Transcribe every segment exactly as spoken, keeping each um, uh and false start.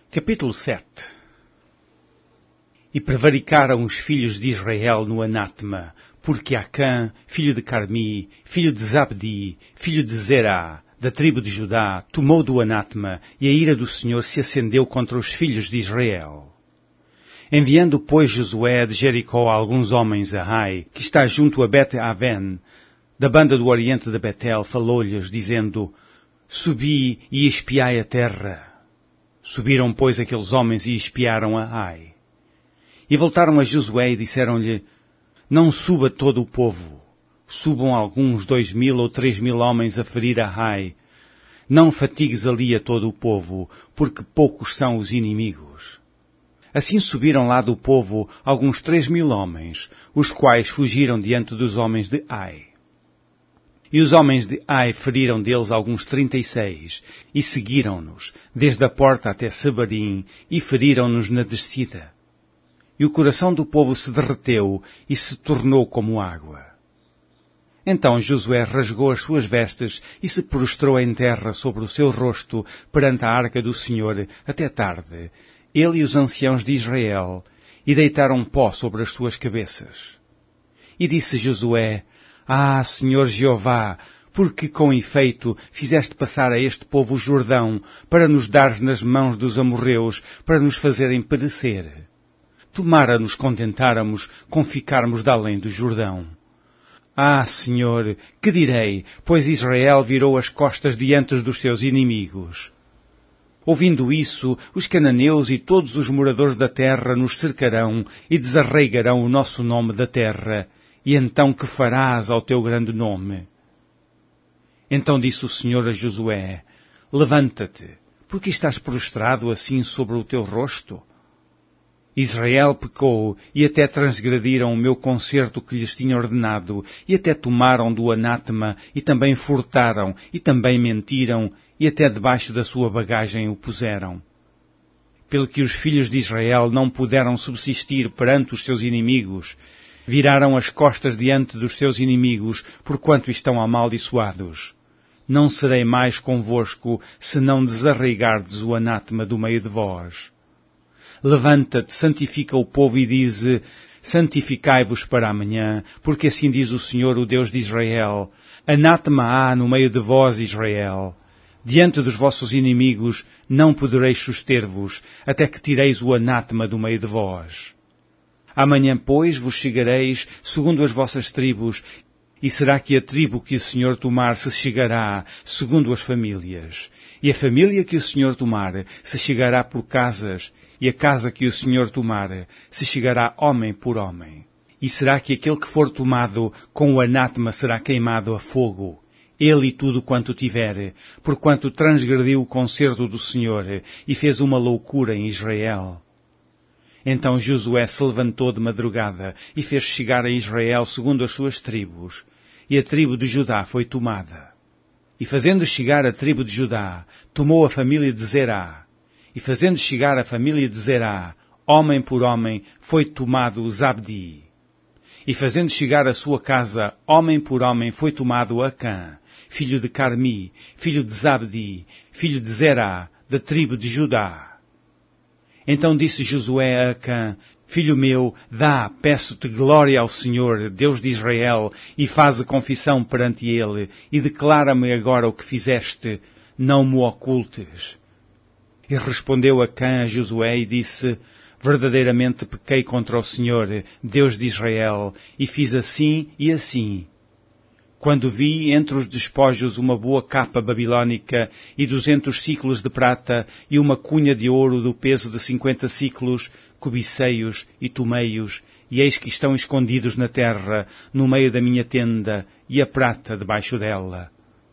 Capítulo sete. E prevaricaram os filhos de Israel no anátema, porque Acã, filho de Carmi, filho de Zabdi, filho de Zerá, da tribo de Judá, tomou do anátema, e a ira do Senhor se acendeu contra os filhos de Israel. Enviando, pois, Josué de Jericó alguns homens a Ai, que está junto a Bet-Aven, da banda do oriente de Betel, falou-lhes, dizendo, Subi e espiai a terra. Subiram, pois, aqueles homens e espiaram a Ai. E voltaram a Josué e disseram-lhe, Não suba todo o povo, subam alguns dois mil ou três mil homens a ferir a Ai. Não fatigues ali a todo o povo, porque poucos são os inimigos. Assim subiram lá do povo alguns três mil homens, os quais fugiram diante dos homens de Ai. E os homens de Ai feriram deles alguns trinta e seis, e seguiram-nos, desde a porta até Sebarim, e feriram-nos na descida. E o coração do povo se derreteu, e se tornou como água. Então Josué rasgou as suas vestes, e se prostrou em terra sobre o seu rosto, perante a arca do Senhor, até tarde, ele e os anciãos de Israel, e deitaram pó sobre as suas cabeças. E disse Josué, Ah, Senhor Jeová, porque com efeito fizeste passar a este povo o Jordão, para nos dares nas mãos dos amorreus, para nos fazerem perecer. Tomara nos contentáramos com ficarmos de além do Jordão. Ah, Senhor, que direi, pois Israel virou as costas diante dos seus inimigos. Ouvindo isso, os cananeus e todos os moradores da terra nos cercarão e desarraigarão o nosso nome da terra. E então que farás ao teu grande nome? Então disse o Senhor a Josué, Levanta-te, porque estás prostrado assim sobre o teu rosto? Israel pecou e até transgrediram o meu concerto que lhes tinha ordenado, e até tomaram do anátema, e também furtaram, e também mentiram, e até debaixo da sua bagagem o puseram. Pelo que os filhos de Israel não puderam subsistir perante os seus inimigos, viraram as costas diante dos seus inimigos, porquanto estão amaldiçoados. Não serei mais convosco, se não desarraigardes o anátema do meio de vós. Levanta-te, santifica o povo e dize, santificai-vos para amanhã, porque assim diz o Senhor, o Deus de Israel, anátema há no meio de vós, Israel. Diante dos vossos inimigos não podereis suster-vos, até que tireis o anátema do meio de vós. Amanhã, pois, vos chegareis, segundo as vossas tribos, e será que a tribo que o Senhor tomar se chegará, segundo as famílias. E a família que o Senhor tomar se chegará por casas, e a casa que o Senhor tomar se chegará homem por homem. E será que aquele que for tomado com o anátema será queimado a fogo, ele e tudo quanto tiver, porquanto transgrediu o concerto do Senhor, e fez uma loucura em Israel. Então Josué se levantou de madrugada e fez chegar a Israel segundo as suas tribos, e a tribo de Judá foi tomada. E fazendo chegar a tribo de Judá, tomou a família de Zerá, e fazendo chegar a família de Zerá, homem por homem, foi tomado Zabdi. E fazendo chegar a sua casa, homem por homem, foi tomado Acã, filho de Carmi, filho de Zabdi, filho de Zerá, da tribo de Judá. Então disse Josué a Acã, Filho meu, dá, peço-te glória ao Senhor, Deus de Israel, e faze confissão perante ele, e declara-me agora o que fizeste, não me ocultes. E respondeu Acã a Josué e disse, Verdadeiramente pequei contra o Senhor, Deus de Israel, e fiz assim e assim. Quando vi entre os despojos uma boa capa babilônica e duzentos ciclos de prata e uma cunha de ouro do peso de cinquenta ciclos, cobicei-os e tomei-os, e eis que estão escondidos na terra, no meio da minha tenda, e a prata debaixo dela.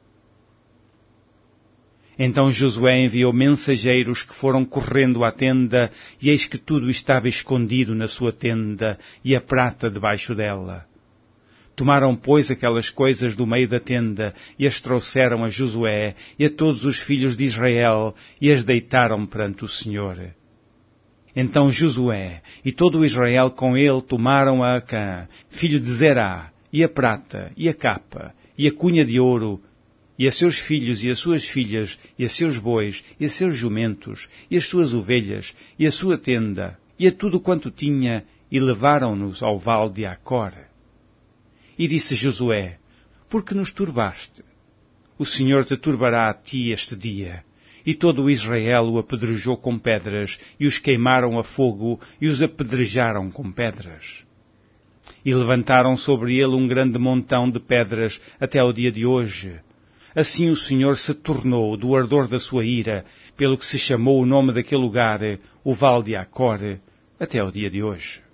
Então Josué enviou mensageiros que foram correndo à tenda, e eis que tudo estava escondido na sua tenda, e a prata debaixo dela. Tomaram, pois, aquelas coisas do meio da tenda, e as trouxeram a Josué e a todos os filhos de Israel, e as deitaram perante o Senhor. Então Josué e todo o Israel com ele tomaram a Acã, filho de Zerá, e a prata, e a capa, e a cunha de ouro, e a seus filhos e as suas filhas, e a seus bois, e a seus jumentos, e as suas ovelhas, e a sua tenda, e a tudo quanto tinha, e levaram-nos ao vale de Acor. E disse Josué, por que nos turbaste? O Senhor te turbará a ti este dia. E todo o Israel o apedrejou com pedras, e os queimaram a fogo, e os apedrejaram com pedras. E levantaram sobre ele um grande montão de pedras até ao dia de hoje. Assim o Senhor se tornou do ardor da sua ira, pelo que se chamou o nome daquele lugar, o Vale de Acor, até ao dia de hoje.